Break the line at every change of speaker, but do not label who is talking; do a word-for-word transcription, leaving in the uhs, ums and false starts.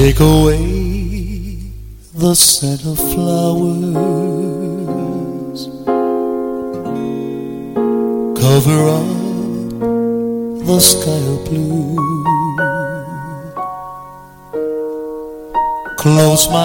Take away the scent of flowers, cover up the sky of blue, close my